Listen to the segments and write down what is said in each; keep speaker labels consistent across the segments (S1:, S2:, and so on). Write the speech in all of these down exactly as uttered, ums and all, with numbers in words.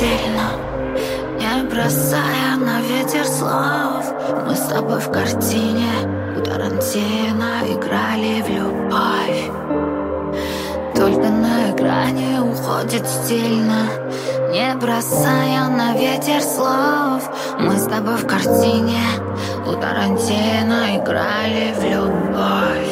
S1: стильно, не бросая на ветер слов. Мы с тобой в картине у Тарантино играли в любовь. Только на экране уходит стильно, не бросая на ветер слов. Мы с тобой в картине у Тарантино играли в любовь.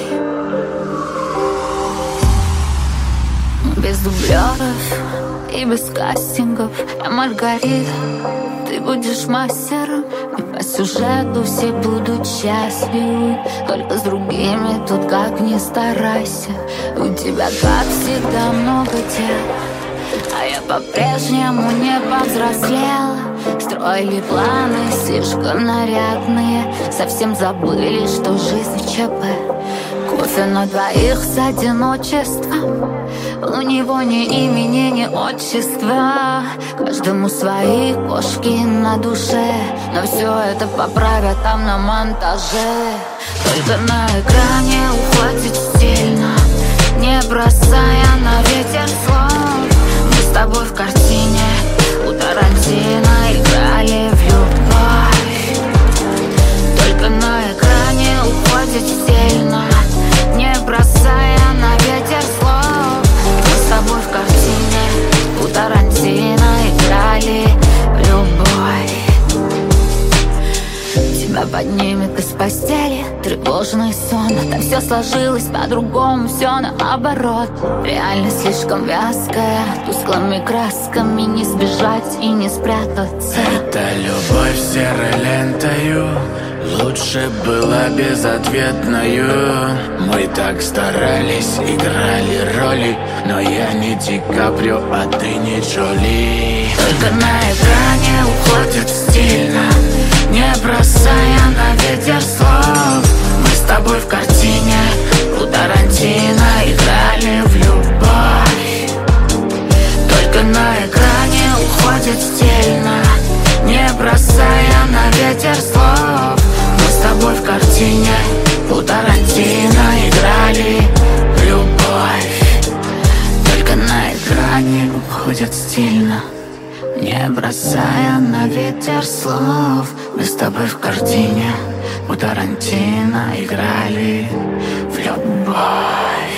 S1: Без дублеров и без кастингов я Маргарита, ты будешь мастером. И по сюжету все будут счастливы, только с другими тут как ни старайся. У тебя, как всегда, много дел, а я по-прежнему не повзрослела. Строили планы слишком нарядные, совсем забыли, что жизнь ЧП. Кофе на двоих с одиночеством, у него ни имени, ни отчества. Каждому свои кошки на душе, но все это поправят там на монтаже. Только на экране уходит стильно, не бросая на ветер слов. Мы с тобой в картине у Тарантино играли в любовь. Только на экране уходит стильно, не бросая на ветер слов. Мы с тобой в картине у Тарантино играли в любовь. Тебя поднимет из постели тревожный сон, там все сложилось по-другому, все наоборот. Реальность слишком вязкая, тусклыми красками не сбежать и не спрятаться.
S2: Эта любовь серой лентою лучше была безответною. Мы так старались, играли роли, но я не Ди Каприо, а ты не Джоли.
S1: Только на экране уходит стильно,
S2: не бросая на ветер слов. Мы с тобой в картине у Тарантино играли в любовь.
S1: только на экране уходит стильно,
S2: не бросая на ветер слов. Мы с тобой в картине у Тарантино играли в любовь. Только на экране уходит стильно, не бросая на ветер слов. Мы с тобой в картине у Тарантино играли в любовь.